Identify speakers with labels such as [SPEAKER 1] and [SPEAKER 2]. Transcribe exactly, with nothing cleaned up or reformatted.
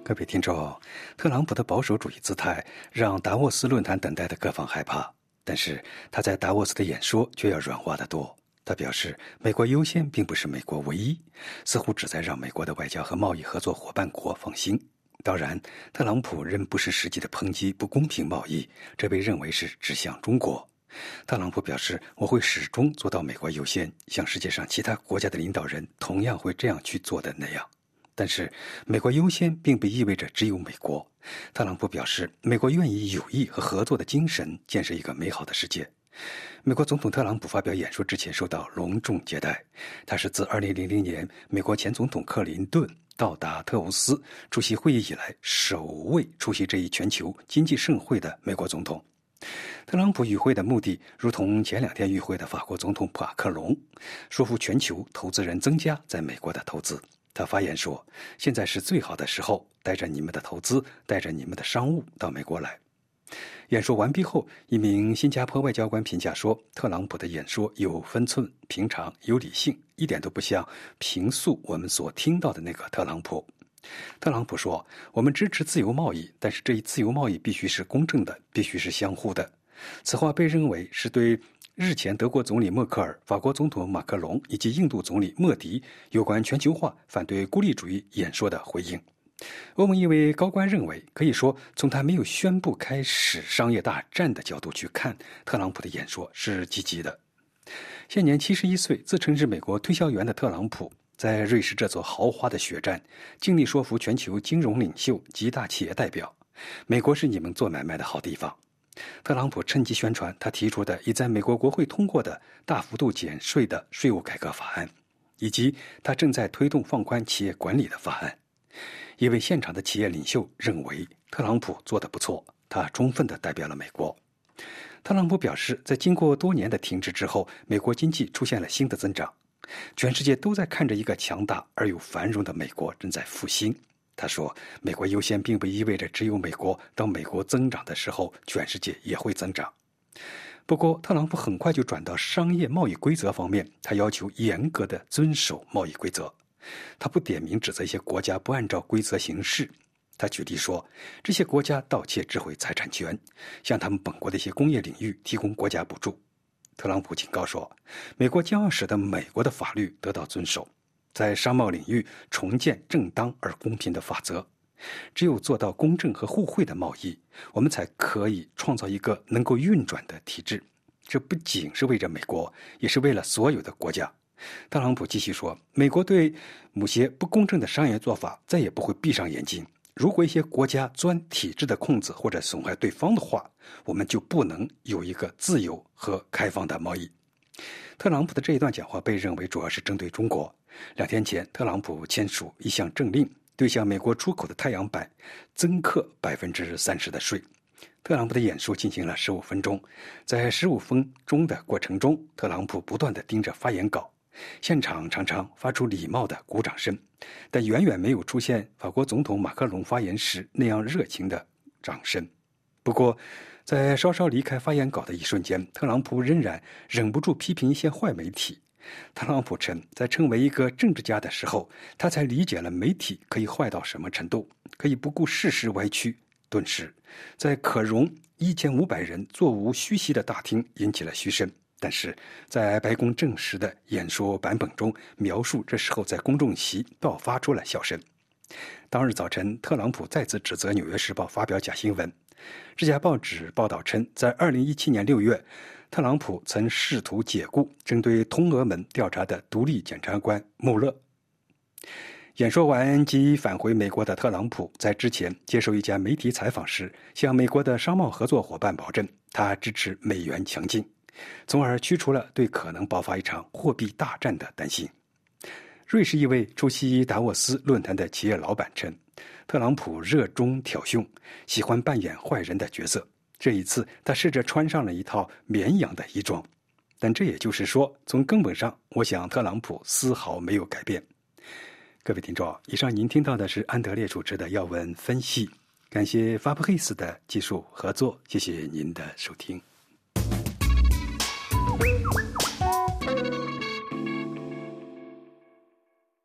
[SPEAKER 1] 各位听众，特朗普的保守主义姿态让达沃斯论坛等待的各方害怕，但是他在达沃斯的演说却要软化得多。他表示，美国优先并不是美国唯一，似乎旨在让美国的外交和贸易合作伙伴国放心。当然，特朗普仍不是实际的抨击不公平贸易，这被认为是指向中国。特朗普表示，我会始终做到美国优先，像世界上其他国家的领导人同样会这样去做的那样。但是，美国优先并不意味着只有美国。特朗普表示，美国愿以友谊和合作的精神建设一个美好的世界。美国总统特朗普发表演说之前受到隆重接待，他是自二零零零年美国前总统克林顿到达特沃斯出席会议以来首位出席这一全球经济盛会的美国总统。特朗普与会的目的如同前两天与会的法国总统马克龙，说服全球投资人增加在美国的投资。他发言说，现在是最好的时候，带着你们的投资，带着你们的商务到美国来。演说完毕后，一名新加坡外交官评价说，特朗普的演说有分寸、平常、有理性，一点都不像平素我们所听到的那个特朗普。特朗普说，我们支持自由贸易，但是这一自由贸易必须是公正的，必须是相互的。此话被认为是对日前德国总理默克尔、法国总统马克龙以及印度总理莫迪有关全球化反对孤立主义演说的回应。欧盟一位高官认为，可以说从他没有宣布开始商业大战的角度去看，特朗普的演说是积极的。现年七十一岁，自称是美国推销员的特朗普，在瑞士这座豪华的血战，尽力说服全球金融领袖及大企业代表，美国是你们做买卖的好地方。特朗普趁机宣传他提出的已在美国国会通过的大幅度减税的税务改革法案，以及他正在推动放宽企业管理的法案。一位现场的企业领袖认为特朗普做得不错，他充分地代表了美国。特朗普表示，在经过多年的停滞之后，美国经济出现了新的增长，全世界都在看着一个强大而又繁荣的美国正在复兴。他说，美国优先并不意味着只有美国，当美国增长的时候，全世界也会增长。不过，特朗普很快就转到商业贸易规则方面，他要求严格地遵守贸易规则。他不点名指责一些国家不按照规则行事。他举例说，这些国家盗窃智慧财产权，向他们本国的一些工业领域提供国家补助。特朗普警告说，美国将要使得美国的法律得到遵守，在商贸领域重建正当而公平的法则。只有做到公正和互惠的贸易，我们才可以创造一个能够运转的体制。这不仅是为着美国，也是为了所有的国家。特朗普继续说，美国对某些不公正的商业做法再也不会闭上眼睛。如果一些国家钻体制的空子或者损害对方的话，我们就不能有一个自由和开放的贸易。特朗普的这一段讲话被认为主要是针对中国。两天前，特朗普签署一项政令，对向美国出口的太阳板增课百分之三十的税。特朗普的演说进行了十五分钟，在十五分钟的过程中，特朗普不断地盯着发言稿。现场常常发出礼貌的鼓掌声，但远远没有出现法国总统马克龙发言时那样热情的掌声。不过，在稍稍离开发言稿的一瞬间，特朗普仍然忍不住批评一些坏媒体。特朗普称，在成为一个政治家的时候，他才理解了媒体可以坏到什么程度，可以不顾事实歪曲。顿时，在可容一千五百人座无虚席的大厅引起了嘘声。但是在白宫正式的演说版本中描述，这时候在公众席爆发出了笑声。当日早晨，特朗普再次指责《纽约时报》发表假新闻。这家报纸报道称，在二零一七年六月，特朗普曾试图解雇针对通俄门调查的独立检察官穆勒。演说完即返回美国的特朗普，在之前接受一家媒体采访时，向美国的商贸合作伙伴保证，他支持美元强劲，从而驱除了对可能爆发一场货币大战的担心。瑞士一位出席达沃斯论坛的企业老板称，特朗普热衷挑衅，喜欢扮演坏人的角色。这一次，他试着穿上了一套绵羊的衣装。但这也就是说，从根本上，我想特朗普丝毫没有改变。各位听众，以上您听到的是安德烈主持的要闻分析。感谢法布黑斯的技术合作，谢谢您的收听。